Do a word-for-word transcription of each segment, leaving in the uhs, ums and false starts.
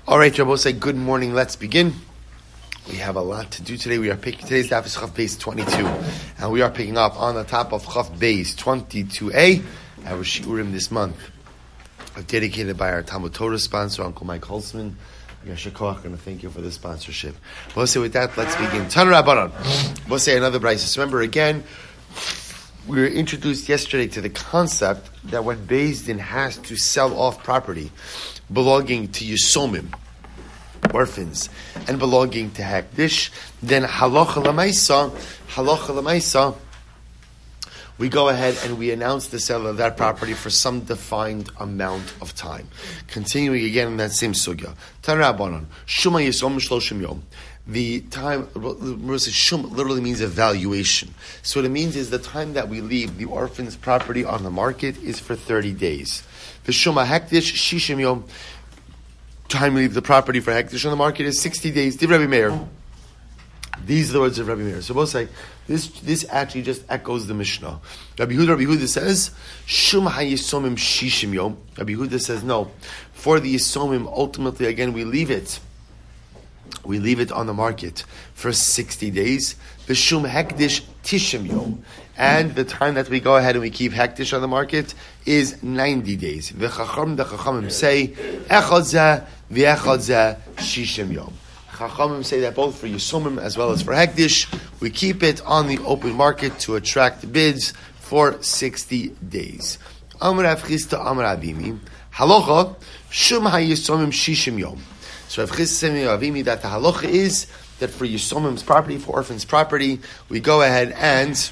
All right, Rabbi, say good morning. Let's begin. We have a lot to do today. We are picking today's daf is Chaf Beis twenty-two, and we are picking up on the top of Chaf Beis twenty-two A. Our shiurim this month are dedicated by our Talmud Torah sponsor, Uncle Mike Holtzman. I'm going to thank you for the sponsorship. We'll say with that, let's begin. Tan Rabbanan. We'll say another brayso. Remember again, we were introduced yesterday to the concept that when Beis Din has to sell off property belonging to Yisomim, orphans, and belonging to Hektish, then halacha l'maisa, halacha l'maisa, we go ahead and we announce the sale of that property for some defined amount of time. Continuing again in that same sugya. Tan Rabbanan, Shuma Yisom Shloshim Yom. The time, Shum literally means evaluation. So what it means is the time that we leave the orphan's property on the market is for thirty days. The Shuma Hektish Shishim Yom. Time we leave the property for Hektish on the market is sixty days. Div Rabbi Meir. These are the words of Rabbi Meir. So both say, this this actually just echoes the Mishnah. Rabbi Yehuda, Rabbi Yehuda says, Shum ha-yisomim shishim yom. Rabbi Yehuda says, no. For the yisomim, ultimately, again, we leave it. We leave it on the market for sixty days. V'shum hekdish tishim yom. And the time that we go ahead and we keep hektish on the market is ninety days. V'chacham the chachamim say, echad zeh v'echad zeh shishim yom. Chachamim say that both for Yisomim as well as for Hektish, we keep it on the open market to attract bids for sixty days. Amar Rav Chisda Amar Avimi, halacha shum ha-Yisomim shishim yom. So Rav Chisda said Avimi that the halacha is that for Yisomim's property, for orphans' property, we go ahead and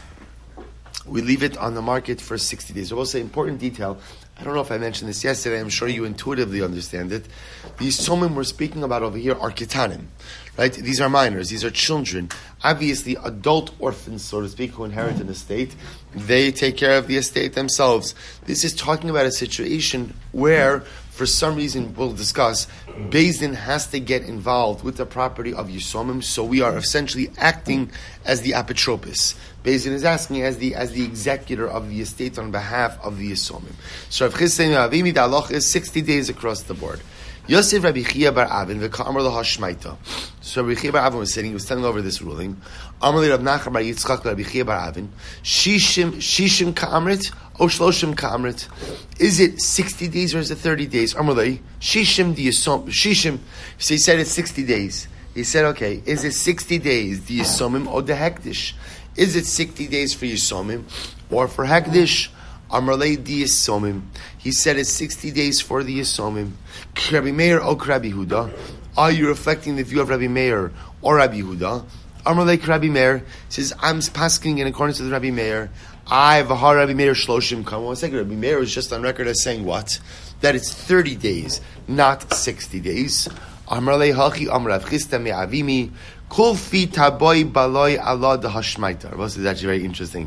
we leave it on the market for sixty days. I will say important detail. I don't know if I mentioned this yesterday. I'm sure you intuitively understand it. These Yisomim we're speaking about over here are ketanim, right? These are minors. These are children. Obviously, adult orphans, so to speak, who inherit an estate, they take care of the estate themselves. This is talking about a situation where, for some reason, we'll discuss, Beis Din has to get involved with the property of Yisomim, so we are essentially acting as the apotropos. Beis Din is asking as the as the executor of the estate on behalf of the Yisomim. So Rav Chisda Avimi, the halach is sixty days across the board. Yosef Rabbi Chia bar Avin v'ka'amar l'hashmaita. So Rabbi Chia bar Avin was sitting, he was telling over this ruling. Amar li Rav Nachman bar Yitzchak Rabbi Chia bar Avin. Shishim, shishim ka'amrit, o shloshim ka'amrit. Is it sixty days or is it thirty days? Amar li, shishim di yisom, shishim. So he said it's sixty days. He said, okay, is it sixty days, the Yisomim or the Hektish? Is it sixty days for Yisomim or for Hektish? Amrlei di Yisomim. He said it's sixty days for the Yisomim. Rabbi Meir or Rabbi Huda. Are you reflecting the view of Rabbi Meir or Rabbi Huda? Amrlei Rabbi Meir says, I'm pasking in accordance with Rabbi Meir. I v'har Rabbi Meir shloshim. Come one second. Rabbi Meir is just on record as saying what? That it's thirty days, not sixty days. Amrlei hachi Amr Rav Chisda me'avimi. Kol fi taboy baloi Allah the hashmaita. This is actually very interesting.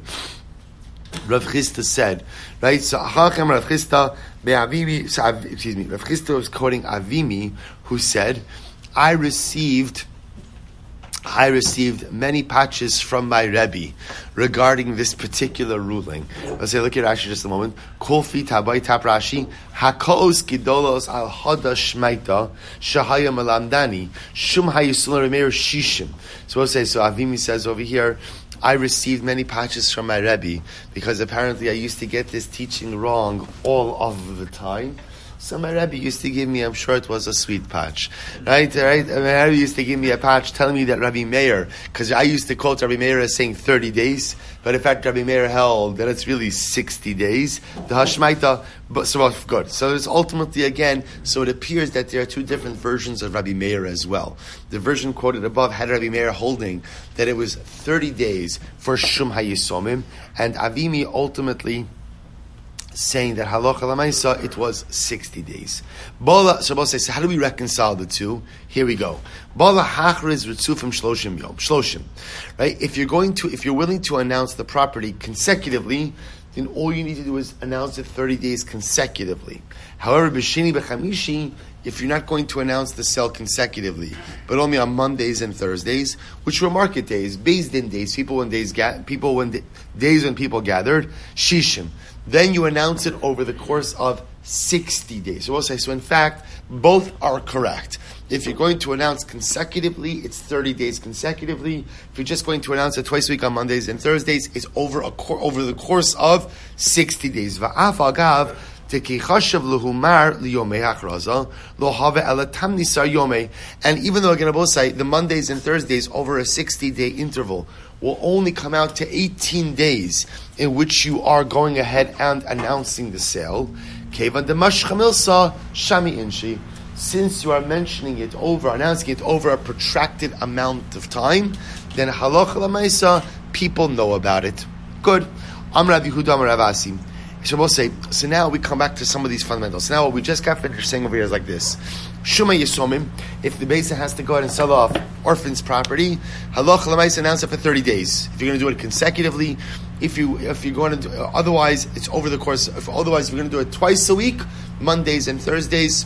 Rav Chisda said, right? So Hachem Rav Chisda me'avimi. So, excuse me. Rav Chisda was quoting Avimi, who said, "I received, I received many patches from my Rebbe regarding this particular ruling." Let's say, look at Rashi just a moment. Kol fi taboy tap Rashi hakos gidolos al hada shmaita shahaya malamdani shum hayisula remeir shishim. So we'll say, so Avimi says over here, I received many patches from my Rebbe because apparently I used to get this teaching wrong all of the time. So my Rebbe used to give me, I'm sure it was a sweet patch, right? Right? My Rebbe used to give me a patch telling me that Rabbi Meir, because I used to quote Rabbi Meir as saying thirty days, but in fact Rabbi Meir held that it's really sixty days. The Hashmaita, but so well, good. So it's ultimately again, so it appears that there are two different versions of Rabbi Meir as well. The version quoted above had Rabbi Meir holding that it was thirty days for Shum HaYisomim, and Avimi ultimately saying that halacha l'maisa it was sixty days. Bala, so Bala says, so how do we reconcile the two? Here we go. Bala hachriz ritzufim shloshim yom shloshim. Right? If you're going to, if you're willing to announce the property consecutively, then all you need to do is announce it thirty days consecutively. However, b'shini b'chamishi, if you're not going to announce the sale consecutively, but only on Mondays and Thursdays, which were market days, Beis Din days, people when days ga- people when da- days when people gathered, shishim. Then you announce it over the course of sixty days. So we'll say, so in fact, both are correct. If you're going to announce consecutively, it's thirty days consecutively. If you're just going to announce it twice a week on Mondays and Thursdays, it's over a cor- over the course of sixty days. Va'af agav tekechashav lehumar liyomei hachraza lo have ela tamnisar yomei. And even though again, I both say the Mondays and Thursdays over a sixty-day interval will only come out to eighteen days in which you are going ahead and announcing the sale. Kevan demashchamilsa shami inshi. Since you are mentioning it over, announcing it over a protracted amount of time, then halacha l'maisa, people know about it. Good. Amar Rav Yehuda Amar Rav Asi. So we'll say, so now we come back to some of these fundamentals. So now what we just got finished saying over here is like this. Shuma Yisomim, if the Beis Din has to go ahead and sell off orphans' property, halacha l'maisa, announce it for thirty days. If you're going to do it consecutively, if you if you're going to do, uh, otherwise it's over the course. If otherwise if you're going to do it twice a week, Mondays and Thursdays,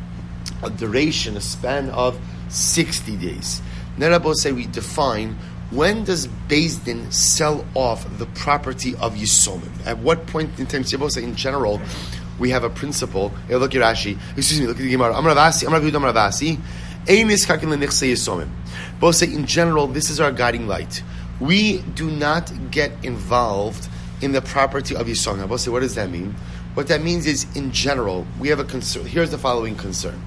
a duration, a span of sixty days. Nerabo say we define when does Beis Din sell off the property of Yisomim? At what point in time? Nerabo say in general, we have a principle. Hey, look at Rashi. Excuse me. Look at the Gemara. Amar Ravasi. Amar Yehuda Amar Ravasi. Ein niskakin lenichsei Yisomim. Both say in general, this is our guiding light. We do not get involved in the property of Yisomim. Both say, what does that mean? What that means is, in general, we have a concern. Here's the following concern.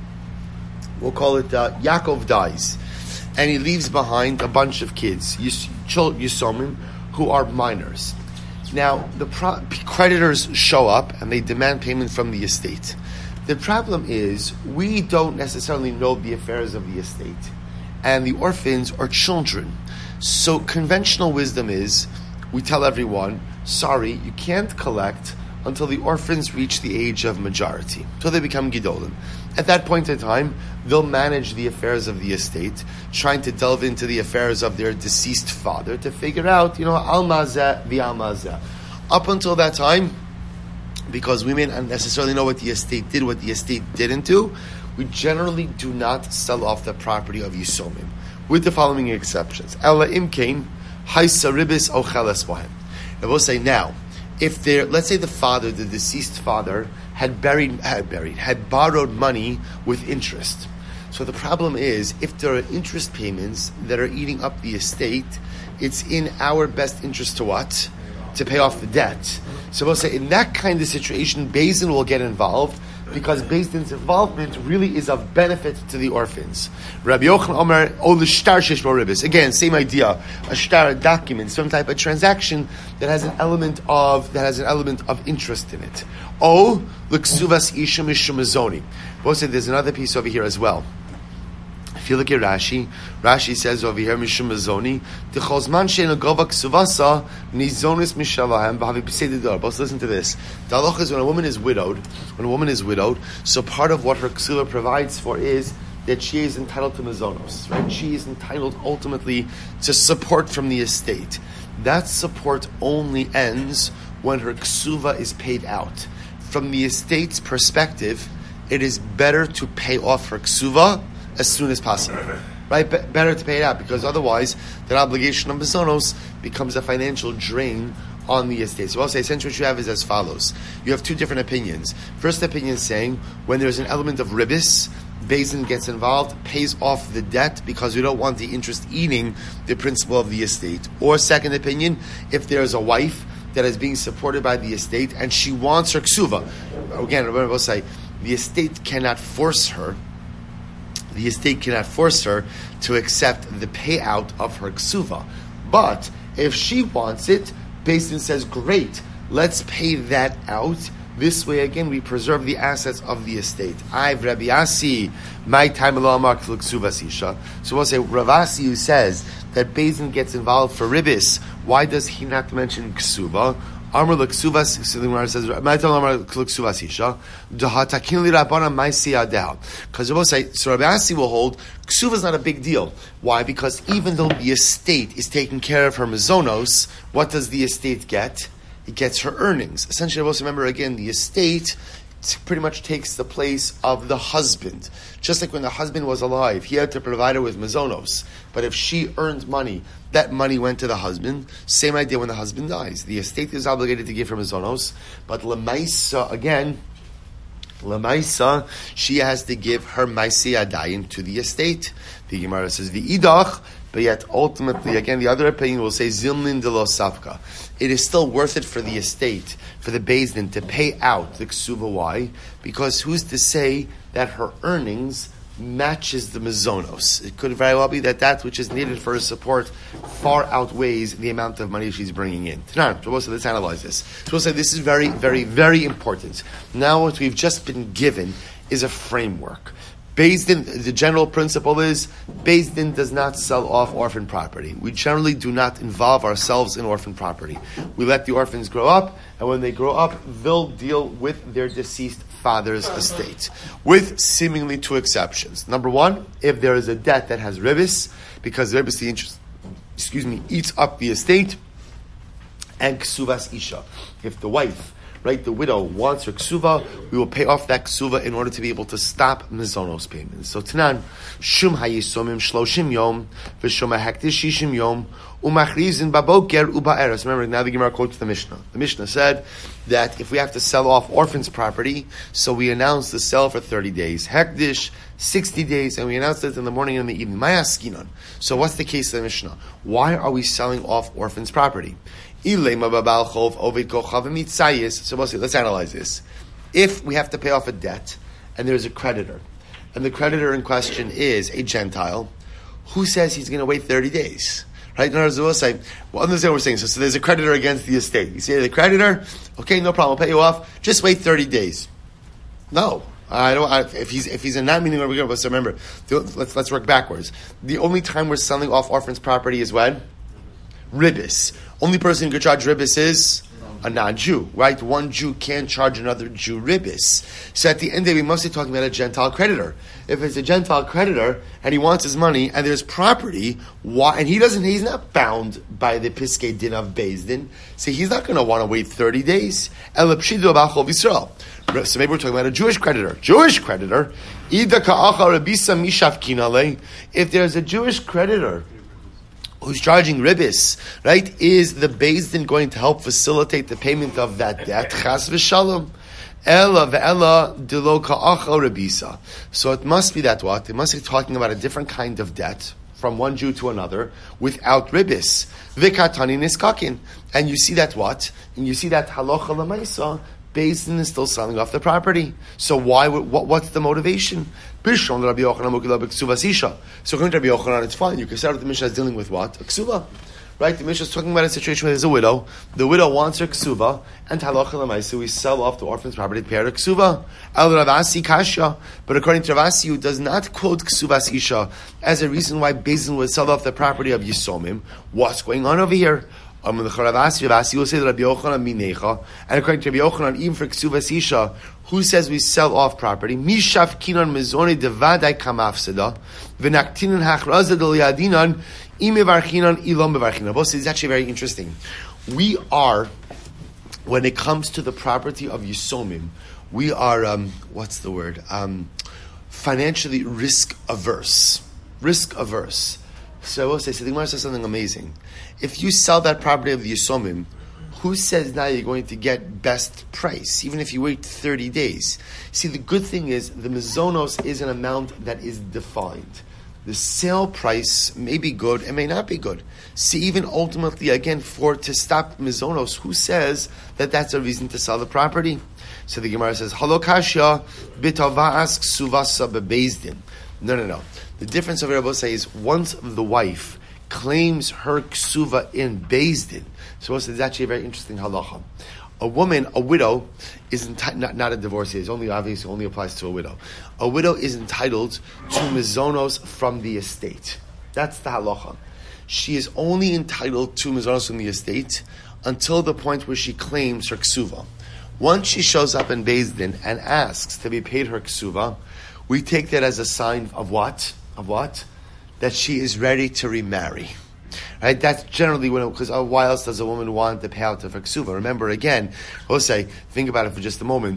We'll call it uh, Yaakov dies, and he leaves behind a bunch of kids, Yis- Yisomim, who are minors. Now, the pro- creditors show up, and they demand payment from the estate. The problem is, we don't necessarily know the affairs of the estate, and the orphans are children. So conventional wisdom is, we tell everyone, sorry, you can't collect until the orphans reach the age of majority, until they become gidolim. At that point in time, they'll manage the affairs of the estate, trying to delve into the affairs of their deceased father to figure out, you know, al-mazeh v'al-mazeh. Up until that time, because we may not necessarily know what the estate did, what the estate didn't do, we generally do not sell off the property of Yisomim, with the following exceptions. Ela imkein, haisa ribis ocheles bohem. I will say now, if there, let's say the father, the deceased father, had buried, had buried, had borrowed money with interest. So the problem is, if there are interest payments that are eating up the estate, it's in our best interest to what? To pay off the debt. So we'll say, in that kind of situation, Beis Din will get involved, because Beis Din's involvement really is of benefit to the orphans. Rabbi Yochanan Omer, o l'shtar shesh bo ribis. Again, same idea. A shtar, a document, some type of transaction that has an element of that has an element of interest in it. O l'ksuvas isha mishum mezoni. We'll say there's another piece over here as well. If you look at Rashi, Rashi says over here, Mishum Mazoni, T'chozman she'en agova ksuvasa, nizonis mishalahem, b'havi b'sei d'dor. But listen to this. The halacha is when a woman is widowed, when a woman is widowed, so part of what her ksuva provides for is that she is entitled to mazonos, right? She is entitled ultimately to support from the estate. That support only ends when her ksuva is paid out. From the estate's perspective, it is better to pay off her ksuva as soon as possible, right? Be- better to pay it out, because otherwise that obligation of mazonos becomes a financial drain on the estate. So I'll say essentially what you have is as follows. You have two different opinions. First opinion is saying when there's an element of ribis, Beis Din gets involved, pays off the debt because we don't want the interest eating the principal of the estate. Or second opinion, if there's a wife that is being supported by the estate and she wants her ksuva. Again, remember we'll say the estate cannot force her The estate cannot force her to accept the payout of her ksuva. But if she wants it, Beis Din says, great, let's pay that out. This way, again, we preserve the assets of the estate. I've Rabbi Asi, my time ksuva. So we'll say, Rav Asi, who says that Beis Din gets involved for ribis, why does he not mention ksuva? Amr l'ksuvas, so the Gemara says, "Ma'atal amr l'ksuvas isha, dehatakin li rabbana ma'isi adel." Because we'll say, so Rabbi Asi will hold ksuva is not a big deal. Why? Because even though the estate is taking care of her mazonos, what does the estate get? It gets her earnings. Essentially, also remember again, the estate pretty much takes the place of the husband. Just like when the husband was alive, he had to provide her with mazonos. But if she earned money, that money went to the husband. Same idea when the husband dies. The estate is obligated to give her mazonos. But lemaisa, again, Lamaisa, she has to give her Maisi Adayin to the estate. The Gemara says V'idach, but yet ultimately, again, the other opinion will say Zilnin de lo Safka. It is still worth it for the estate, for the Beis Din, to pay out the Ksuva. Why? Because who's to say that her earnings matches the Mizonos? It could very well be that that which is needed for her support far outweighs the amount of money she's bringing in. Now, so let's analyze this. So we'll say this is very, very, very important. Now what we've just been given is a framework. Beis Din, the general principle is, Beis Din does not sell off orphan property. We generally do not involve ourselves in orphan property. We let the orphans grow up, and when they grow up, they'll deal with their deceased father's estate, with seemingly two exceptions. Number one, if there is a debt that has ribis, because ribis, the interest, excuse me, eats up the estate, and ksuvas isha. If the wife, right, the widow wants her ksuva, we will pay off that ksuva in order to be able to stop mizonos payments. So Tanan, shum hayisomim shloshim yom, v'shum ha'hektish shishim yom, umachrizin baboker uba'eres. Remember, now the Gemara quotes the Mishnah. The Mishnah said that if we have to sell off orphans' property, so we announce the sale for thirty days. Hektish, sixty days, and we announce it in the morning and in the evening. Mayaskinon. So what's the case of the Mishnah? Why are we selling off orphans' property? So let's analyze this. If we have to pay off a debt, and there's a creditor, and the creditor in question is a Gentile, who says he's going to wait thirty days? Right? In other words, we'll say, well, understand what we're saying. So, so there's a creditor against the estate. You say the creditor, okay, no problem, I'll pay you off. Just wait thirty days. No. I don't. I, if he's if he's a not meaning, we're but remember, let's let's work backwards. The only time we're selling off orphans' property is when? Ribis. Only person who can charge ribis is a non-Jew, right? One Jew can't charge another Jew ribis. So at the end of the day, we must be talking about a Gentile creditor. If it's a Gentile creditor and he wants his money and there's property, why? And he doesn't. He's not bound by the Piskei Din of Beis Din. So he's not going to want to wait thirty days. So maybe we're talking about a Jewish creditor. Jewish creditor. If there's a Jewish creditor who's charging ribis, right, is the Beis Din going to help facilitate the payment of that debt? Chas v'shalom. Ella ve'ella dilo ka'acha ribisa. So it must be that what? It must be talking about a different kind of debt from one Jew to another without ribis. V'katani niskakin. And you see that what? And you see that halacha l'maisa, Beis Din is still selling off the property. So why? What, what's the motivation? So according to Rabbi Yochanan, it's fine. You can start with the Mishnah as dealing with what? A ksuva. Right? The Mishnah is talking about a situation where there's a widow. The widow wants her ksuva, and halacha l'maisa, we sell off the orphan's property to pay her ksuva. El Ravasi kasha. But according to Ravasi, who does not quote ksuvas isha as a reason why Beis Din would sell off the property of Yisomim, what's going on over here? Um, the Ravasi, Ravasi will say that Rabbi Yochanan minecha, and according to Rabbi Yochanan, even for ksuvas isha, who says we sell off property? Mishaf kinon mezoni devadai kamafseda, v'naktinon hachraza del yadinon imevarchinon ilom mevarchinon. Both is actually very interesting. We are, when it comes to the property of Yisomim, we are um, what's the word? Um, financially risk averse. Risk averse. So I will say, so the Gemara says something amazing. If you sell that property of the Yisomim, who says now you're going to get best price, even if you wait thirty days? See, the good thing is, the mizonos is an amount that is defined. The sale price may be good, it may not be good. See, even ultimately, again, for to stop mizonos, who says that that's a reason to sell the property? So the Gemara says, halokashya bitavas ksuvasa bebeis din. No, no, no. The difference over here, I will say, is once the wife claims her ksuva in Beis Din, so it's actually a very interesting halacha. A woman, a widow, is enti- not, not a divorcee. It's only obviously only applies to a widow. A widow is entitled to mizonos from the estate. That's the halacha. She is only entitled to mizonos from the estate until the point where she claims her ksuva. Once she shows up in Beis Din and asks to be paid her ksuva, we take that as a sign of what? Of what? That she is ready to remarry. Right? That's generally when, because oh, why else does a woman want to pay out of her ksuva? Remember again, we'll say, think about it for just a moment.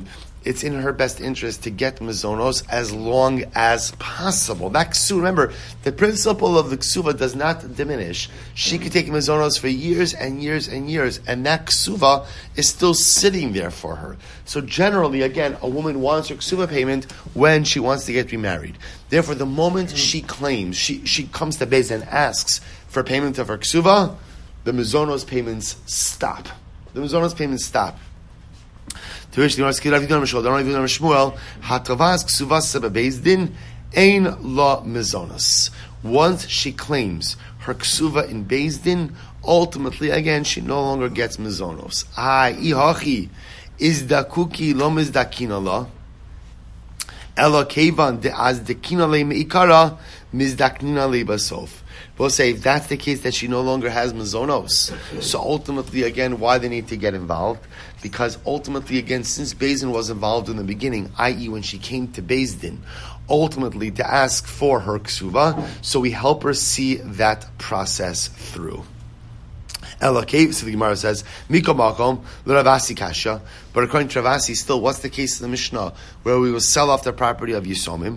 it's in her best interest to get mazonos as long as possible. That ksuva, remember, the principle of the ksuva does not diminish. She could take mazonos for years and years and years, and that ksuva is still sitting there for her. So generally, again, a woman wants her ksuva payment when she wants to get remarried. Therefore, the moment she claims, she, she comes to Beis and asks for payment of her ksuva, the mazonos payments stop. The mazonos payments stop. To which the Gemara says, Shmuel, Hatavas ksuvas bebeis din ein la mizonos. Once she claims her ksuva in Beis Din, ultimately, again, she no longer gets mizonos. Ay, ihachi, is dakuki lo mizdakina la, ela kevan de az dekina le meikara, mizdaknina le basof. We'll say if that's the case that she no longer has mazonos, so ultimately again, why they need to get involved? Because ultimately again, since Beis Din was involved in the beginning, that is when she came to Beis Din, ultimately to ask for her ksuva, so we help her see that process through. Elokei, so the Gemara says, Miko Makom, Ravasi Kasha, but according to Ravasi, still, what's the case of the Mishnah, where we will sell off the property of Yisomim,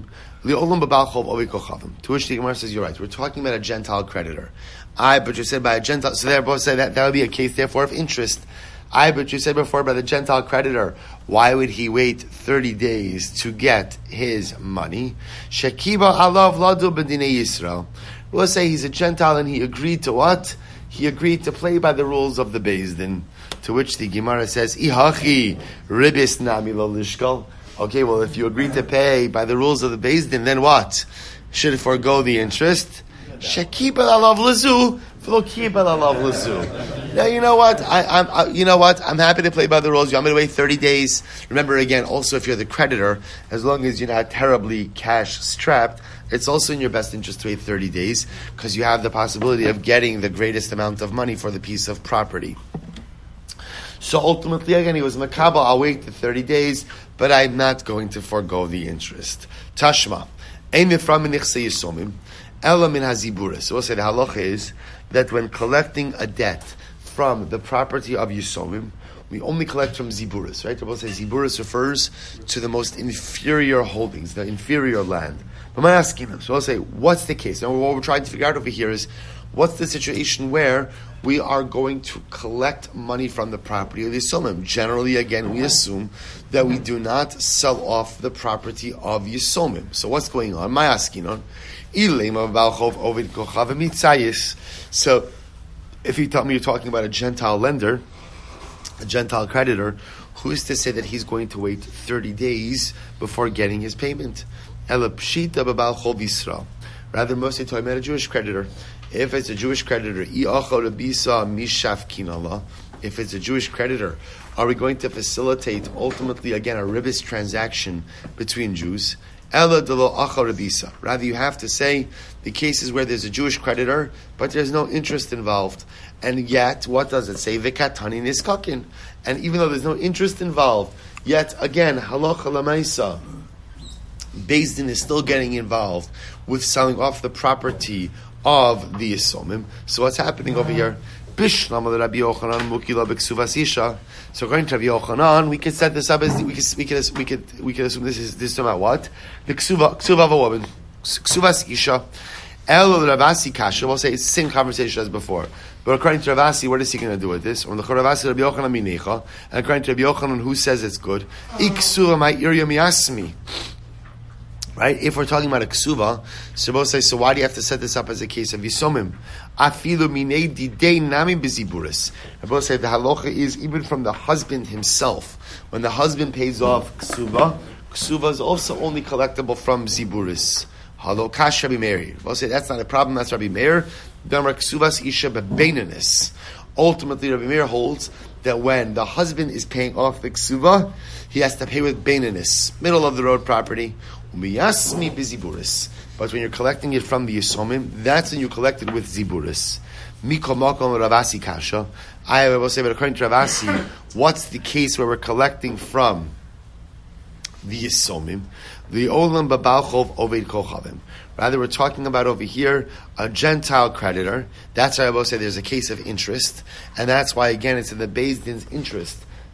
to which the Gemara says, you're right, we're talking about a Gentile creditor. I, but you said by a Gentile, so they both say that that would be a case, therefore, of interest. I, but you said before by the Gentile creditor, why would he wait thirty days to get his money? Shekiba alav ladu b'dinei Yisrael. We'll say he's a Gentile and he agreed to what? He agreed to play by the rules of the Beis Din. To which the Gemara says, Ihachi ribis nami lo lishkal. Okay, well, if you agreed to pay by the rules of the Beis Din, then what? Should it forego the interest? Shekib el alav lezu, v'lo kib el alav lezu. Now, you know what? I, I'm, I, you know what? I'm happy to play by the rules. You want me to wait thirty days? Remember, again, also if you're the creditor, as long as you're not terribly cash strapped, it's also in your best interest to wait thirty days because you have the possibility of getting the greatest amount of money for the piece of property. So ultimately, again, he was makabel. I'll wait the thirty days, but I'm not going to forego the interest. Tashma, ein mifra min nichsei yisomim, ela min haziburis. So we'll say the halacha is that when collecting a debt from the property of yisomim, we only collect from ziburis, right? We'll say ziburis refers to the most inferior holdings, the inferior land. But I'm asking them. So I'll say, what's the case? Now, what we're trying to figure out over here is, what's the situation where we are going to collect money from the property of the Yisomim? Generally, again, we assume that we do not sell off the property of Yisomim. So what's going on? My asking on. So, if you tell me you're talking about a Gentile lender, a Gentile creditor, who is to say that he's going to wait thirty days before getting his payment? Rather, mostly talking about a Jewish creditor. If it's a Jewish creditor, if it's a Jewish creditor, are we going to facilitate ultimately again a ribis transaction between Jews? Rather, you have to say the cases where there's a Jewish creditor, but there's no interest involved. And yet, what does it say? V'katani niskakin. And even though there's no interest involved, yet again, halacha lamaisa, Beis Din is still getting involved with selling off the property of the Yisomim. So what's happening over here? So according to Rabbi Yochanan, we could set this up as we could we could we could we could assume this is this is about what? The ksuva ksuva of a woman, ksuvas isha. El Ravasi kasha. We'll say it's the same conversation as before. But according to Ravasi, what is he going to do with this? Or the Ravasi Rabbi Yochanan minecha, and according to Rabbi Yochanan, who says it's good? Iksuva my irya miyasmi. Right? If we're talking about a ksuva, so we'll say, so why do you have to set this up as a case of yisomim? Afilu minei didei nami biziburis. And we'll say the halacha is even from the husband himself. When the husband pays off ksuva, ksuva is also only collectible from ziburis. Halokash Rabbi Meir. We'll say that's not a problem. That's Rabbi Meir. Damar ksuvas isha bebeinanis. Ultimately, Rabbi Meir holds that when the husband is paying off the ksuva, he has to pay with beinanis, middle of the road property. Umiyasmi biziburis. But when you're collecting it from the Yisomim, that's when you collect it with ziburis. Miko makom Ravasi kasha. I will say, but according to Ravasi, what's the case where we're collecting from the Yisomim? The olam babalchov oved kochavim. Rather, we're talking about over here a Gentile creditor. That's why I will say there's a case of interest, and that's why again it's in the Beis Din's interest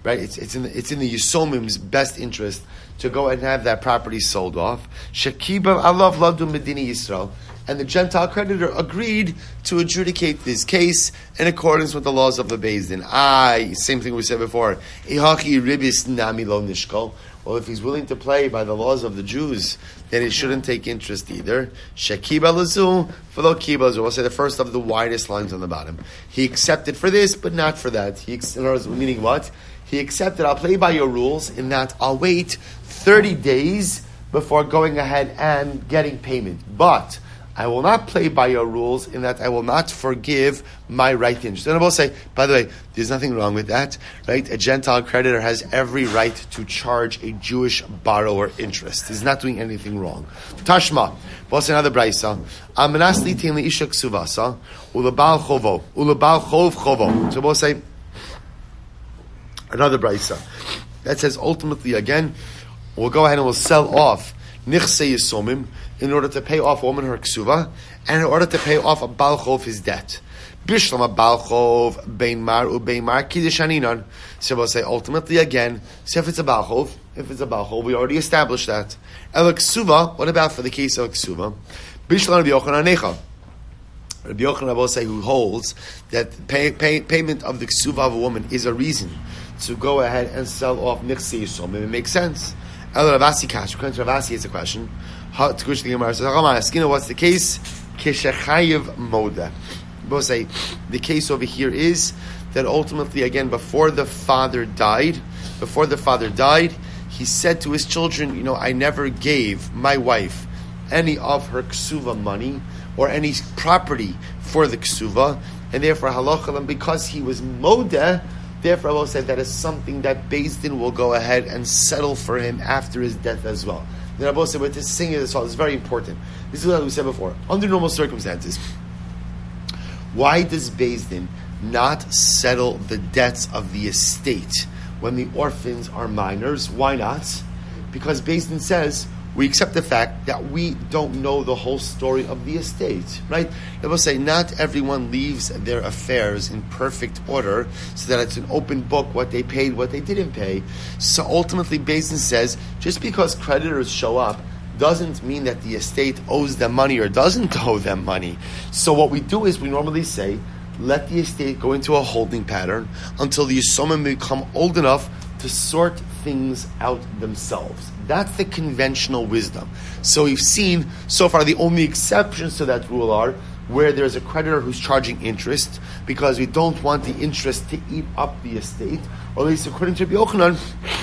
right? It's it's in the, it's in the Yisomim's best interest to go and have that property sold off. Shekiba alav ladu medini Yisrael, and the Gentile creditor agreed to adjudicate this case in accordance with the laws of the Beis Din. I same thing we said before. Ihachi ribis nami lo nishkol. Well, if he's willing to play by the laws of the Jews, then he shouldn't take interest either. Shekiba lazu v'lo kiba lazu. We'll say the first of the widest lines on the bottom. He accepted for this, but not for that. He, in other words, meaning what? He accepted, I'll play by your rules in that I'll wait thirty days before going ahead and getting payment. But I will not play by your rules in that I will not forgive my right to interest. And I will say, by the way, there's nothing wrong with that, right? A Gentile creditor has every right to charge a Jewish borrower interest. He's not doing anything wrong. Tashma, we'll say another braysa. Amenasli tein li isha ksuvasa, ulabal chovo, ulabal chov chovo. So we'll say another braysa that says ultimately again, we'll go ahead and we'll sell off nichse yisomim in order to pay off a woman her ksuva, and in order to pay off a Baal Chov his debt. Bishlam a Baal Chov, Bein Mar, Ubein Mar, Kiddush Haninan. So we'll say ultimately again, so if it's a Baal Chov, if it's a Baal Chov, we already established that. El ksuva, what about for the case of ksuva? Bishlam Rabbi Yochanan Necha. Rabbi Yochanan will say who holds that pay, pay, payment of the ksuva of a woman is a reason to go ahead and sell off nichse yisomim. It makes sense. El Ravasi Kash, according to Ravasi, it's a question. What's the case? Keshechayev moda. Both say the case over here is that ultimately, again, before the father died, before the father died, he said to his children, you know, I never gave my wife any of her ksuva money or any property for the ksuva, and therefore halacha, because he was moda, therefore I will say that is something that Beis Din will go ahead and settle for him after his death as well. Then Rabbi said, but this thing is is very important. This is what we said before. Under normal circumstances, why does Beis Din not settle the debts of the estate when the orphans are minors? Why not? Because Beis Din says, we accept the fact that we don't know the whole story of the estate, right? They will say not everyone leaves their affairs in perfect order so that it's an open book, what they paid, what they didn't pay. So ultimately, Beis Din says, just because creditors show up doesn't mean that the estate owes them money or doesn't owe them money. So what we do is we normally say, let the estate go into a holding pattern until the Yisomim become old enough to sort things out themselves. That's the conventional wisdom. So we've seen so far the only exceptions to that rule are where there's a creditor who's charging interest because we don't want the interest to eat up the estate, or at least according to Rabbi Yochanan,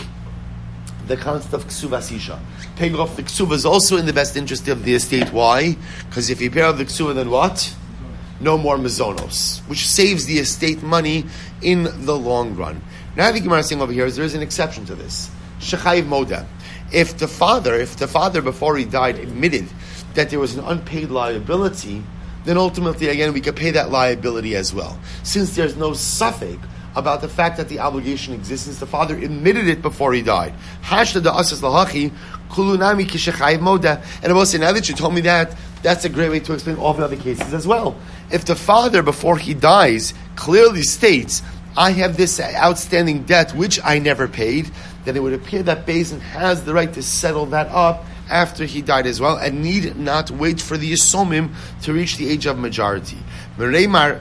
the concept of ksuvas isha. Paying off the ksuva is also in the best interest of the estate. Why? Because if you pay off the ksuva, then what? No more mazonos, which saves the estate money in the long run. Now the Gemara is saying over here is there is an exception to this. Shechayiv moda. If the father, if the father before he died admitted that there was an unpaid liability, then ultimately again we could pay that liability as well. Since there's no suffix about the fact that the obligation exists, since the father admitted it before he died. Hashda da asas lahachi kulunami kishechayiv moda. And I will say, now that you told me that, that's a great way to explain all the other cases as well. If the father before he dies clearly states, I have this outstanding debt which I never paid, then it would appear that Beis Din has the right to settle that up after he died as well, and need not wait for the Yisomim to reach the age of majority. Mereimar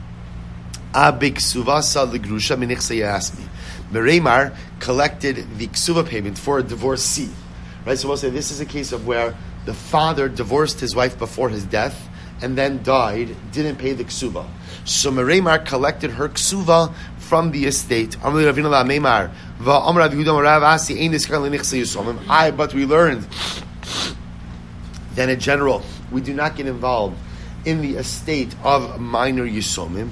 abik suvasa legrusha minichse yasmi. Mereimar collected the ksuva payment for a divorcee. Right, so we'll say this is a case of where the father divorced his wife before his death and then died, didn't pay the ksuva. So Mereimar collected her ksuva from the estate. I, but we learned that in general, we do not get involved in the estate of minor yisomim,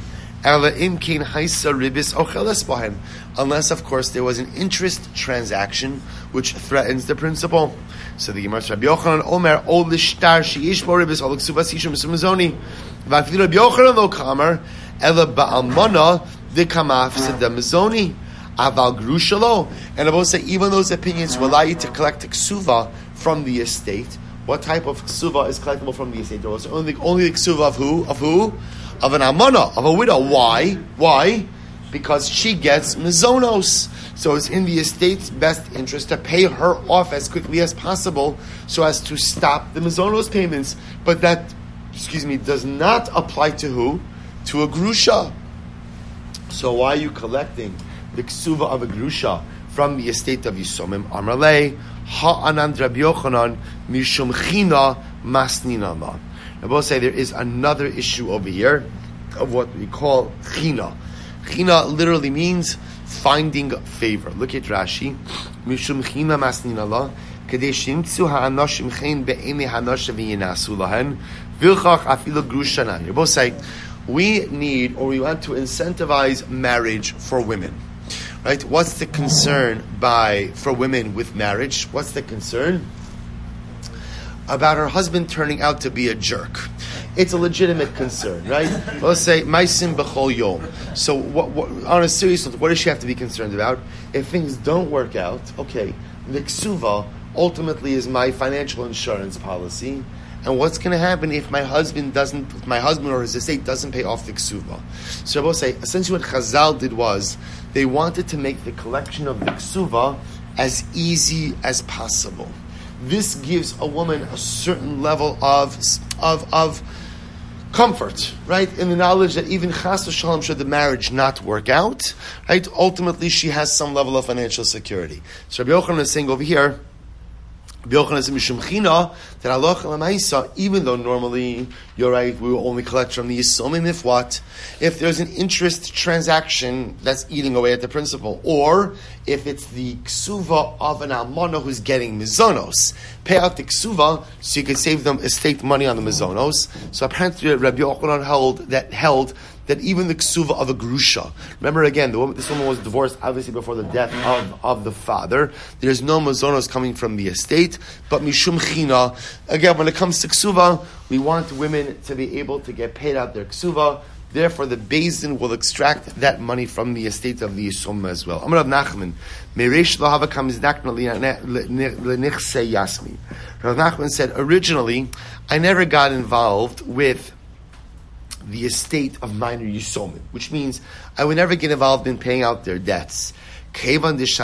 unless, of course, there was an interest transaction which threatens the principal. So the Gemara Rabbi Yochanan Omer Ol Lishtar Sheish Bo Ribis Ol Ksuvas Yishum Mizoni. V'Afil Rabbi Yochanan Lo Kamer Ela Ba'almana V'Kamaf Sedem Mizoni Aval Grushalo. And I will say even those opinions will allow you to collect a ksuva from the estate. What type of ksuva is collectible from the estate? So only only the ksuva of who? Of who? Of an almana, of a widow. Why? Why? Because she gets mizonos. So it's in the estate's best interest to pay her off as quickly as possible so as to stop the mazonos payments. But that, excuse me, does not apply to who? To a grusha. So why are you collecting the ksuva of a grusha from the estate of Yisomim? Amrlei ha'anan Rabbi Yochanan mishum china masnina ma. I will say there is another issue over here of what we call china. China literally means finding favor. Look at Rashi. Mishum china masnina la kedei shimtzu ha'anoshim chen be'enei ha'anoshim v'yinasu lahen vilchach afilu grushanan. You both say we need, or we want to incentivize marriage for women. Right? What's the concern by for women with marriage? What's the concern? About her husband turning out to be a jerk. It's a legitimate concern, right? Let's say, Maisim b'chol yom. So, what, what, on a serious note, what does she have to be concerned about? If things don't work out, okay, the ksuva ultimately is my financial insurance policy. And what's going to happen if my husband doesn't, if my husband or his estate doesn't pay off the ksuva? So I will say, essentially what Chazal did was, they wanted to make the collection of the ksuva as easy as possible. This gives a woman a certain level of of of comfort, right? In the knowledge that even chas v'shalom, should the marriage not work out, right? Ultimately, she has some level of financial security. So Rabbi Yochanan is saying over here, Rabbi Yochanan is mishum china, that halacha l'maisa, even though normally, you're right, we will only collect from the Yisomim, if what? If there's an interest transaction that's eating away at the principal, or if it's the ksuva of an almana who's getting mizonos, pay out the ksuva so you can save them estate money on the mizonos. So apparently Rabbi Yochanan held that held that even the ksuva of a grusha. Remember again, the woman, this woman was divorced obviously before the death of, of the father. There's no mizonos coming from the estate, but mishum china. Again, when it comes to ksuva, we want women to be able to get paid out their ksuva. Therefore, the Beis will extract that money from the estate of the Yisomim as well. Amar Rav Nachman, Mereish lo hava kamizdakna lenichse yasmi. Rav Nachman said, originally, I never got involved with the estate of minor Yisomim, which means I would never get involved in paying out their debts. But once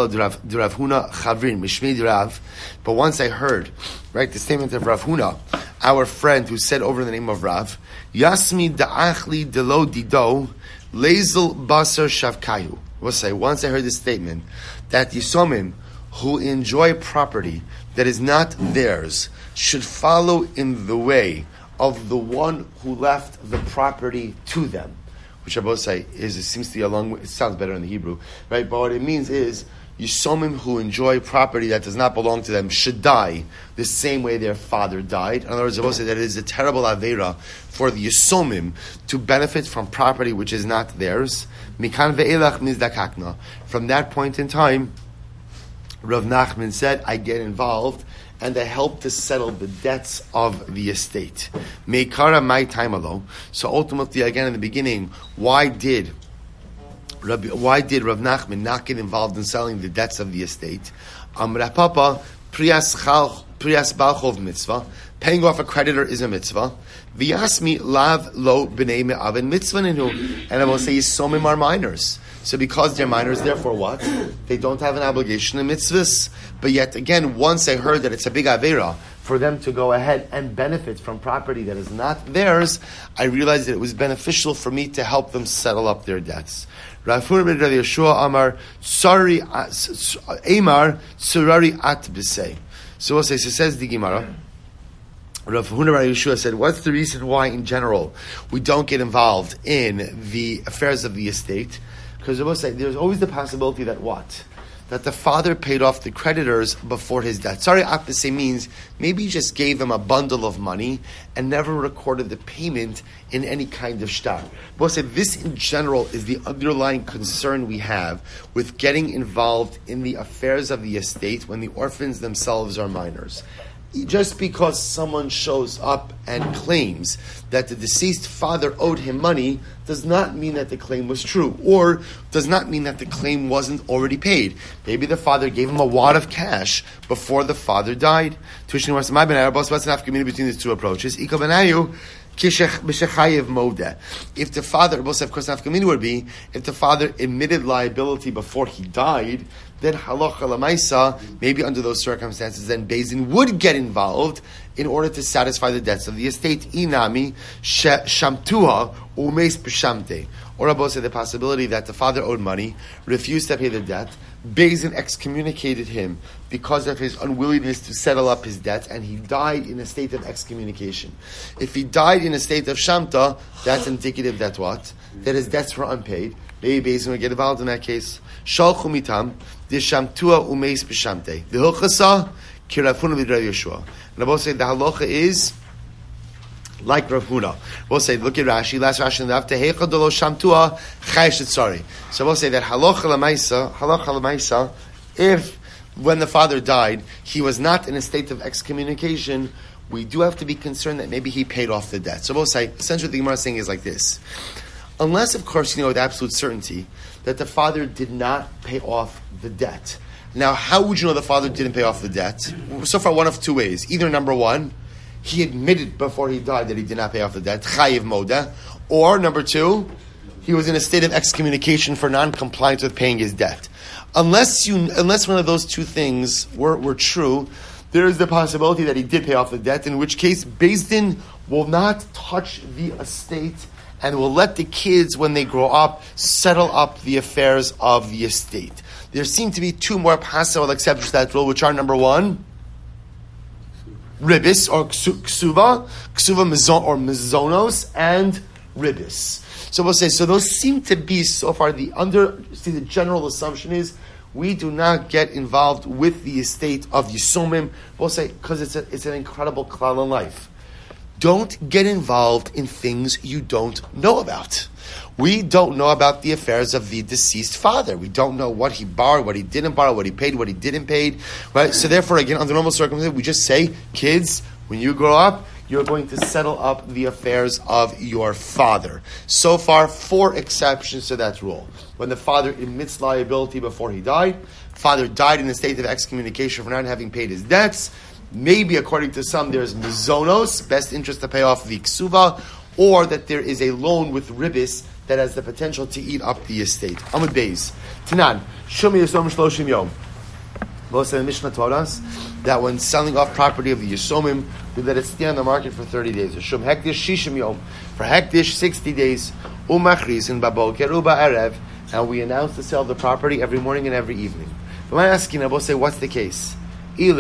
I heard, right, the statement of Rav Huna, our friend who said over the name of Rav, Yasmi da'achli delo dido, lezel basar shavkayu. What's say? Once I heard this statement, that Yisomim who enjoy property that is not theirs should follow in the way of the one who left the property to them. Which I both say is, it seems to be a long way, it sounds better in the Hebrew, right? But what it means is, Yisomim who enjoy property that does not belong to them should die the same way their father died. In other words, I both say that it is a terrible avera for the Yisomim to benefit from property which is not theirs. Mikan ve'elach mizdakakna. From that point in time, Rav Nachman said, I get involved and I help to settle the debts of the estate. Meikara my time alone. So ultimately, again in the beginning, why did Rabbi, why did Rav Nachman not get involved in selling the debts of the estate? Amra Papa, Priyas Priyas Balchov mitzvah. Paying off a creditor is a mitzvah. V'yasmi lav lo b'nei me'aven mitzvah ninu. And I will say, Yisomim are minors. So because they're minors, therefore what? They don't have an obligation in mitzvahs. But yet again, once I heard that it's a big avera for them to go ahead and benefit from property that is not theirs, I realized that it was beneficial for me to help them settle up their debts. Rafur ben Rav Yeshua Amar, sorry, Amar, Surari at B'sei. So we'll say, so says the Gemara, Rav Huna Bar Yeshua said, what's the reason why in general we don't get involved in the affairs of the estate? Because we'll say, there's always the possibility that what? That the father paid off the creditors before his death. Sorry, Akbase means maybe he just gave them a bundle of money and never recorded the payment in any kind of shtar. We'll say this in general is the underlying concern we have with getting involved in the affairs of the estate when the orphans themselves are minors. Just because someone shows up and claims that the deceased father owed him money does not mean that the claim was true, or does not mean that the claim wasn't already paid. Maybe the father gave him a wad of cash before the father died. Between these two approaches, If the father, of course, nafkamina would be if the father admitted liability before he died, then halacha lamaisa, maybe under those circumstances, then Beis Din would get involved in order to satisfy the debts of the estate. Inami shamtua umeis b'shamte. Or Rabbi said the possibility that the father owed money, refused to pay the debt, Beis Din excommunicated him because of his unwillingness to settle up his debt, and he died in a state of excommunication. If he died in a state of shamta, that's indicative that what? That his debts were unpaid. Maybe Beis Din would get involved in that case. Shalchu mitam the shamtua umeis b'shamte. The hilchasa kirafunu b'Rav Yeshua. And Rabbi said the halacha is like Rav Huna. We'll say, look at Rashi, last Rashi in the Avta, Heicha dolo shamtua chayish tzari. So we'll say that halacha l'maisa, halacha l'maisa, if when the father died, he was not in a state of excommunication, we do have to be concerned that maybe he paid off the debt. So we'll say, essentially what the Gemara is saying is like this. Unless, of course, you know with absolute certainty that the father did not pay off the debt. Now, how would you know the father didn't pay off the debt? So far, one of two ways. Either number one, he admitted before he died that he did not pay off the debt, chayiv moda, or number two, he was in a state of excommunication for non-compliance with paying his debt. Unless you, unless one of those two things were, were true, there is the possibility that he did pay off the debt, in which case Beis Din will not touch the estate and will let the kids, when they grow up, settle up the affairs of the estate. There seem to be two more possible exceptions to that rule, which are number one, ribis or ksuva, ksuva mizon or mizonos, and ribis. So we'll say, so those seem to be so far the under. See, the general assumption is we do not get involved with the estate of Yisomim. We'll say because it's a, it's an incredible klal in life. Don't get involved in things you don't know about. We don't know about the affairs of the deceased father. We don't know what he borrowed, what he didn't borrow, what he paid, what he didn't pay. Right? So therefore, again, under normal circumstances, we just say, kids, when you grow up, you're going to settle up the affairs of your father. So far, four exceptions to that rule. When the father admits liability before he died, father died in a state of excommunication for not having paid his debts. Maybe, according to some, there's mizonos, best interest to pay off the ksuva, or that there is a loan with ribis that has the potential to eat up the estate. Amud Beis. Tanan, Shumi Yisomim Shloshim Yom. Most of the Mishnah taught us that when selling off property of the Yisomim, we let it stay on the market for thirty days. Shum Hektish Shishim Yom. For Hektish, sixty days. Umachris in Baboker Uba Erev. And we announce the sale of the property every morning and every evening. But when I'm asking, I will say, what's the case? If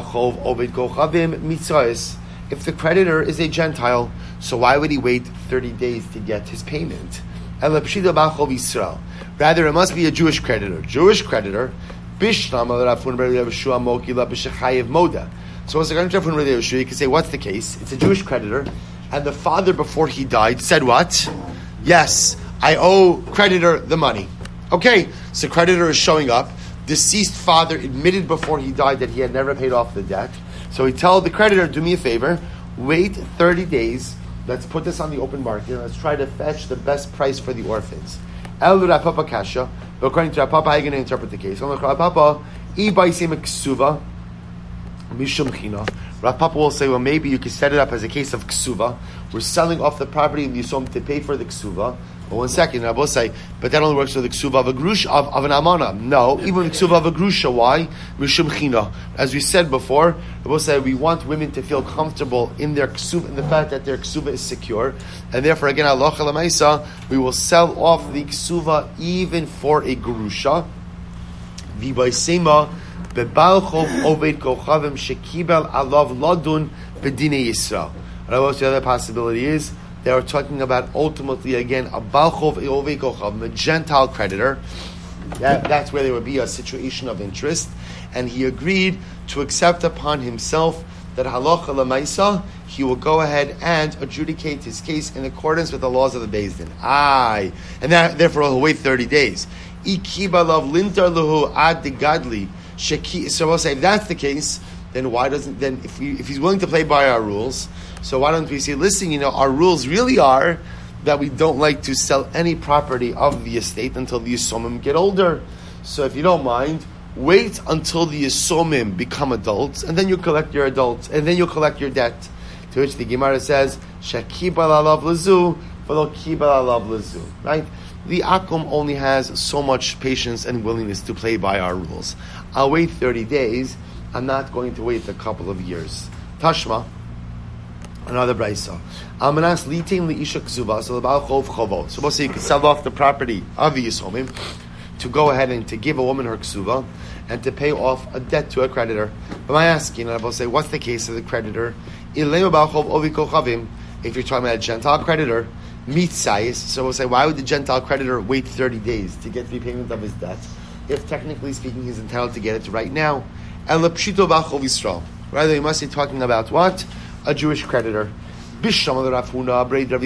the creditor is a Gentile, so why would he wait thirty days to get his payment? Rather, it must be a Jewish creditor. Jewish creditor. So what's the creditor? You can say, what's the case? It's a Jewish creditor, and the father, before he died, said what? Yes, I owe creditor the money. Okay, so creditor is showing up. Deceased father admitted before he died that he had never paid off the debt. So he told the creditor, do me a favor, wait thirty days, let's put this on the open market, and let's try to fetch the best price for the orphans. El Rapapa Kasha, but according to Rapapa, how are you going to interpret the case? Rapapa, Rapapa will say, well, maybe you could set it up as a case of ksuva. We're selling off the property of the Yisom to pay for the ksuva. But one second, I will say, but that only works for the ksuva of a grush of, of an amana. No, even the ksuva of a grusha. Why? Mishum china. As we said before, I will say we want women to feel comfortable in their ksuva, in the fact that their ksuva is secure, and therefore, again, Allah Lamaisa, we will sell off the ksuva even for a grusha. V'baisema bebalchov oved kochavim shekibel alav ladun bedine Yisrael. And I will say the other possibility is they are talking about ultimately again a balchov oved kochav, a Gentile creditor. That, that's where there would be a situation of interest, and he agreed to accept upon himself that halacha lemaisa he will go ahead and adjudicate his case in accordance with the laws of the Beis Din. Aye, and that, therefore he'll wait thirty days. Ikibalav lintar luhu ad degadli sheki. So we'll say if that's the case, then why doesn't then if we, if he's willing to play by our rules, so why don't we say, listen, you know, our rules really are that we don't like to sell any property of the estate until the Yisomim get older. So if you don't mind, wait until the Yisomim become adults, and then you collect your adults, and then you collect your debt. To which the Gemara says, Shekibal alav lezu, v'lo kibal alav lezu. Right? The akum only has so much patience and willingness to play by our rules. I'll wait thirty days. I'm not going to wait a couple of years. Tashma, another brayso. Almanas litin liisha ksuva, so the Baal Chov chovot. So we'll say you can sell off the property of the Yisomim to go ahead and to give a woman her ksuva and to pay off a debt to a creditor. But I'm asking, and I will say, what's the case of the creditor? If you're talking about a Gentile creditor, mitzayis, so we'll say, why would the Gentile creditor wait thirty days to get the repayment of his debt, if technically speaking he's entitled to get it right now? Rather, you must be talking about what? A Jewish creditor. So it's according to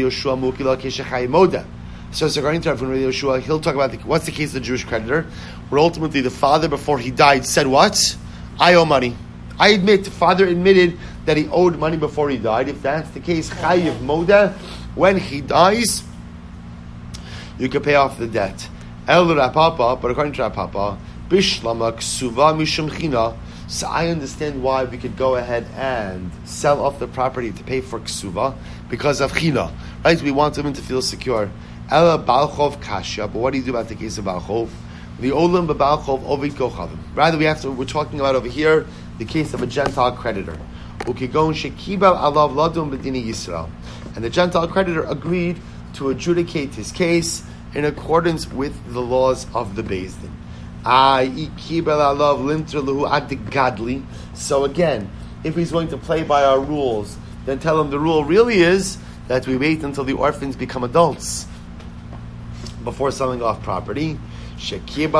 Rav Yoshua, he'll talk about the, what's the case of the Jewish creditor, where ultimately the father, before he died, said what? I owe money. I admit, the father admitted that he owed money before he died. If that's the case, Chayiv Moda, when he dies, you can pay off the debt. El Rapapa, but according to Rapapa, Bishlama Ksuva Mishum China. So I understand why we could go ahead and sell off the property to pay for Ksuva, because of China. Right? We want women to feel secure. Ela Balchov Kasha, but what do you do about the case of Balchov? The Olam Balchov Ovid Kochavim. Rather, we have to. We're talking about over here the case of a Gentile creditor. Ukigon Shekibal Alav Ladum Bedini Yisrael, and the Gentile creditor agreed to adjudicate his case in accordance with the laws of the Beis Din. So again, if he's going to play by our rules, then tell him the rule really is that we wait until the orphans become adults before selling off property. He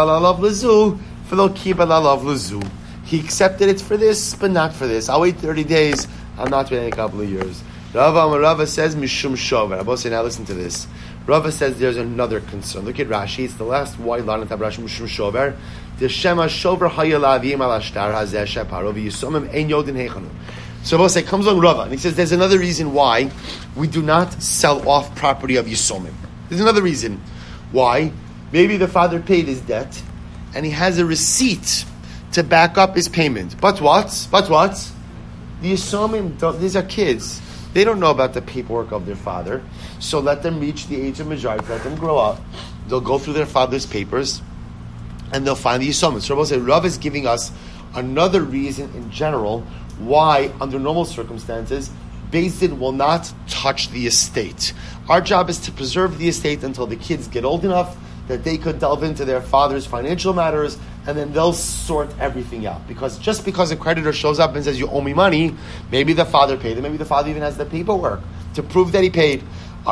accepted it for this, but not for this. I'll wait thirty days. I'm not waiting a couple of years. Rava Rava says Mishum Shover. I'll say now listen to this. Rava says there's another concern. Look at Rashi. It's the last white line of Rashi. Mishum Shover. The Shema Shover Hayalavim Alashtar Hazeh Sheparo V'Yisomim Ein Yodin Heichanu. So Rava says comes along Rava and he says there's another reason why we do not sell off property of Yisomim. There's another reason why. Maybe the father paid his debt and he has a receipt to back up his payment. But what? But what? The Yisomim, these are kids. They don't know about the paperwork of their father. So let them reach the age of majority, let them grow up. They'll go through their father's papers and they'll find the Yisomim. So Rabbi say, Rav is giving us another reason in general why, under normal circumstances, Beis Din will not touch the estate. Our job is to preserve the estate until the kids get old enough that they could delve into their father's financial matters, and then they'll sort everything out. Because just because a creditor shows up and says, you owe me money, maybe the father paid it, maybe the father even has the paperwork to prove that he paid.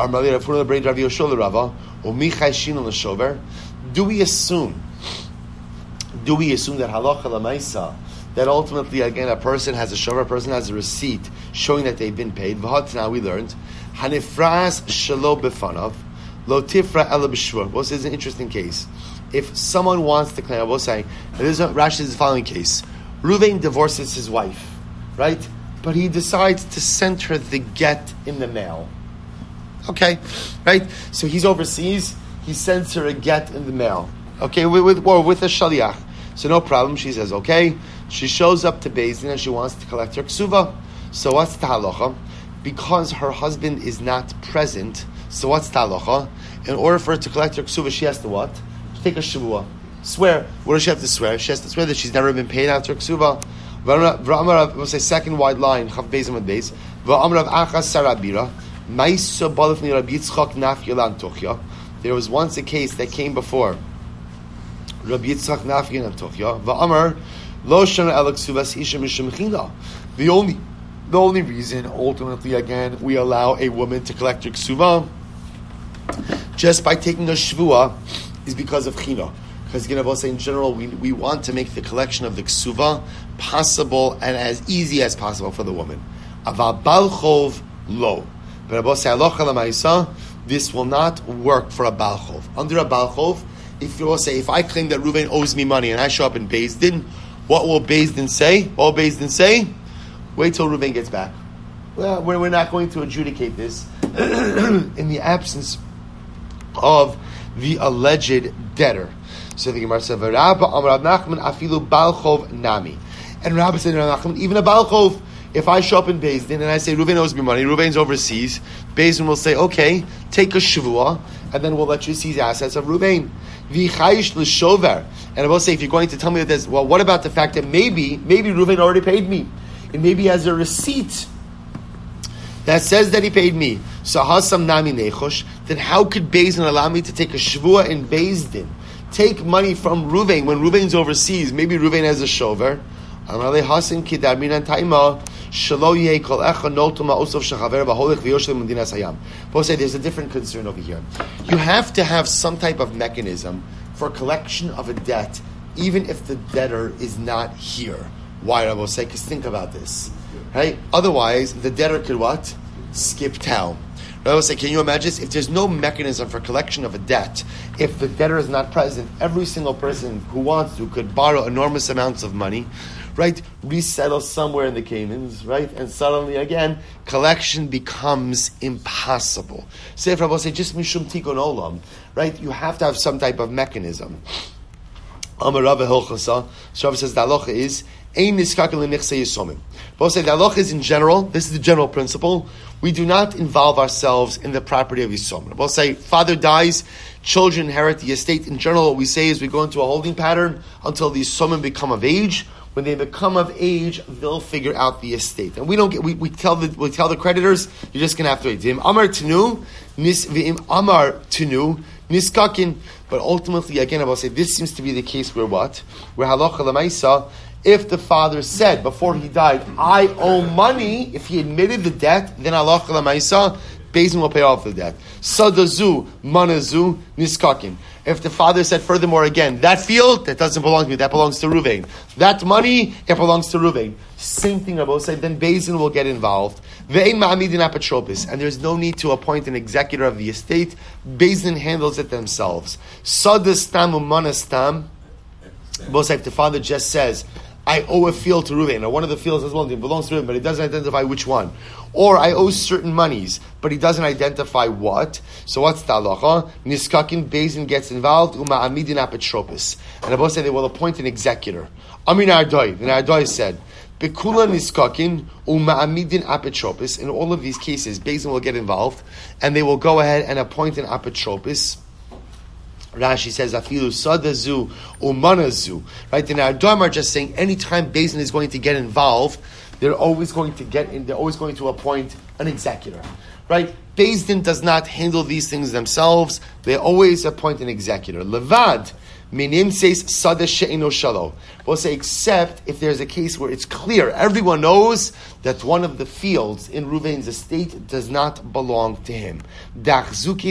Do we assume, do we assume that halacha l'maisa, that ultimately, again, a person has a shover, a person has a receipt showing that they've been paid? Now we learned, hanifras shelo befanav, lo tifra ela b'shvur. Well, this is an interesting case. If someone wants to claim, I will say, this is Rashi is the following case. Reuven divorces his wife, right? But he decides to send her the get in the mail. Okay, right? So he's overseas, he sends her a get in the mail. Okay, with, with or with a shaliach. So no problem, she says, okay. She shows up to Beis Din and she wants to collect her ksuva. So what's the halacha? Because her husband is not present, so what's the halacha? In order for her to collect her ksuva, she has to what? Take a shavua. Swear. What does she have to swear? She has to swear that she's never been paid after ksuva. V'amarav, we'll say second wide line, chav beis and beis. V'amarav achas sarabira. Ma'isa balifni Rabbi Yitzchak naf yolan tochya. There was once a case that came before Rabbi Yitzchak naf yolan tochya. V'amar lo shana el ksuvas isha mishum china. The only, the only reason, ultimately, again, we allow a woman to collect her ksuva just by taking a shvua is because of china. Because again, I will say in general, we, we want to make the collection of the ksuva possible and as easy as possible for the woman. Aval balchov lo. But I will say alocha l'maisa, this will not work for a balchov. Under a balchov, if you will say, if I claim that Reuven owes me money and I show up in Beis Din, what will Beis Din say? What will Beis Din say? Wait till Reuven gets back. Well, we're not going to adjudicate this in the absence of the alleged debtor. So the Gemara said, "Rabba Amar Nachman afilu balchov nami," and Rabbi said, "Nachman, even a balchov, If I show up in Beis Din and I say, Reuven owes me money, Reuven's overseas, Beis Din will say, okay, take a shavua, and then we'll let you seize assets of Reuven. V'chayish l'shover. And I will say, if you're going to tell me that there's, well, what about the fact that maybe, maybe Reuven already paid me, and maybe he has a receipt that says that he paid me. So hasam nami nechosh. Then how could Beis Din allow me to take a shvua in Beis Din? Take money from Reuven when Reuven's overseas. Maybe Reuven has a shover. Amalei hasim kidar minan taima shelo yeh kol echa notu ma'osav shechaver v'holech v'yoshem m'dinas hayam. But say there's a different concern over here. You have to have some type of mechanism for collection of a debt, even if the debtor is not here. Why, Rabbi say? Because think about this. Right? Otherwise, the debtor could what? Skip town. Rabbi say, can you imagine this? If there's no mechanism for collection of a debt, if the debtor is not present, every single person who wants to could borrow enormous amounts of money, right? Resettle somewhere in the Caymans, right? And suddenly again, collection becomes impossible. Say, if Rabbi say, just mishum tikun olam, right? You have to have some type of mechanism. Amar Rabbi Hilchasa, so Rabbi says the halacha is ein niskaken lenichsei yisomim. Both say the halacha is in general. This is the general principle. We do not involve ourselves in the property of yisomim. Both say father dies, children inherit the estate. In general, what we say is we go into a holding pattern until the yisomim become of age. When they become of age, they'll figure out the estate, and we don't get. We, we tell the we tell the creditors, you're just going to have to wait. V'im amar tenu nis v'im amar tenu niskakin. But ultimately, again, I will say this seems to be the case where what? Where halacha l'maisa, if the father said before he died, I owe money, if he admitted the debt, then halacha l'maisa, Beis Din will pay off the debt. Sadazu, manazu, niskakin. If the father said furthermore again, that field, that doesn't belong to me, that belongs to Reuven. That money, it belongs to Reuven. Same thing, Rabbi said, then Beis Din will get involved. Ve'ein ma'amidin apotropos, and there's no need to appoint an executor of the estate. Beis Din handles it themselves. Sadastam umanastam. Rabbi said, if the father just says, I owe a field to Reuven, or one of the fields as well, it belongs to Reuven, but he doesn't identify which one. Or I owe certain monies, but he doesn't identify what. So what's the halacha? Niskakin, Beis Din gets involved, uma amidin apotropos. And Abba said they will appoint an executor. Amin Ardoi, and Ardoi said, Bekula niskakin, uma amidin apotropos. In all of these cases, Beis Din will get involved, and they will go ahead and appoint an apotropos. Rashi says, "Afilu sadazu umanazu." Right? And our Dharma are just saying, anytime Beis Din is going to get involved, they're always going to get in. They're always going to appoint an executor. Right? Beis Din does not handle these things themselves. They always appoint an executor. Levad minim says sada she'ino shalo. We'll say except if there's a case where it's clear, everyone knows that one of the fields in Reuven's estate does not belong to him. Because if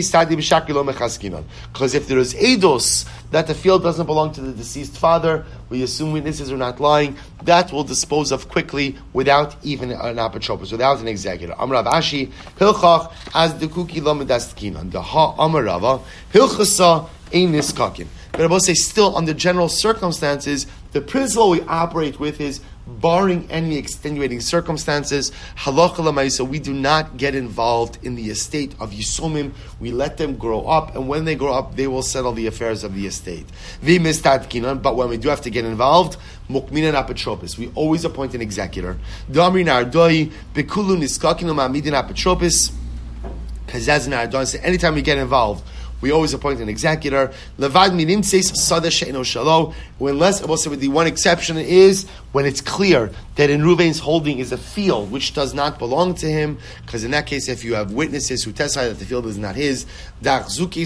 there is eidos that the field doesn't belong to the deceased father, we assume witnesses are not lying, that will dispose of quickly without even an apotropos, without an executor. Amrav Ashi, Hilchach, as the kuki lo medaskinan. The ha Amarava, Hilchasa, ein niskakin. But I will say, still, under general circumstances, the principle we operate with is, barring any extenuating circumstances, halacha l'maisa, we do not get involved in the estate of Yisomim. We let them grow up, and when they grow up, they will settle the affairs of the estate. But when we do have to get involved, mukminan apotropos, we always appoint an executor. Damri nardoi bekulu niskakin u'ma'amidin apotropos. Kazaz nardoi. So anytime we get involved, we always appoint an executor. Levad minim says sada she'eno shalo. Unless, also with the one exception is when it's clear that in Reuven's holding is a field which does not belong to him. Because in that case, if you have witnesses who testify that the field is not his, we do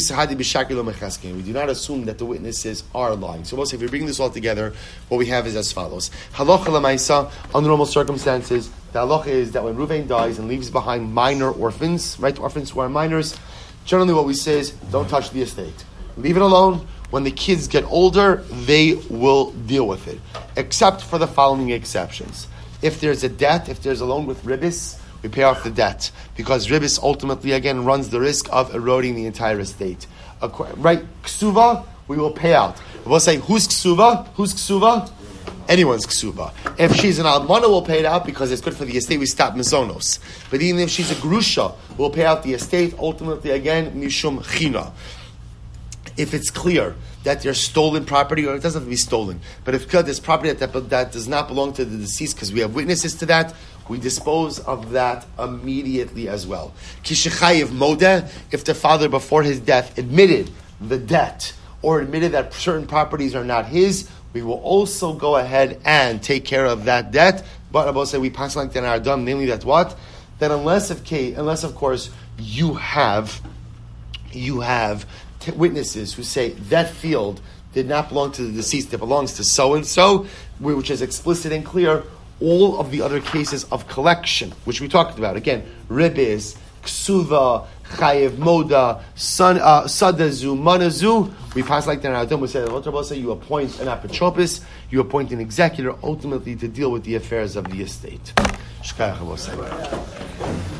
not assume that the witnesses are lying. So, also, if we bring this all together, what we have is as follows: halacha l'maisa, under normal circumstances, the halacha is that when Reuven dies and leaves behind minor orphans, right, orphans who are minors. Generally what we say is, don't touch the estate. Leave it alone. When the kids get older, they will deal with it. Except for the following exceptions. If there's a debt, if there's a loan with ribis, we pay off the debt. Because ribis ultimately, again, runs the risk of eroding the entire estate. Right? Ksuva, we will pay out. We'll say, who's ksuva? Who's ksuva? Anyone's ksuva. If she's an almana, we'll pay it out because it's good for the estate. We stop misonos. But even if she's a grusha, we'll pay out the estate. Ultimately, again, mishum china. If it's clear that there's stolen property, or it doesn't have to be stolen, but if there's property that, that, that does not belong to the deceased, because we have witnesses to that, we dispose of that immediately as well. Kishechayiv modeh, if the father before his death admitted the debt, or admitted that certain properties are not his, we will also go ahead and take care of that debt. But Rabbi said we pass like that in our dam, namely that what? That unless of case, unless of course you have you have t- witnesses who say that field did not belong to the deceased, it belongs to so and so, which is explicit and clear. All of the other cases of collection, which we talked about, again, ribis, ksuva, chayev moda, son, uh, sadazu, manazu, we pass like that in our dam. We say that you appoint an apotropos, you appoint an executor, ultimately to deal with the affairs of the estate. Shkayach.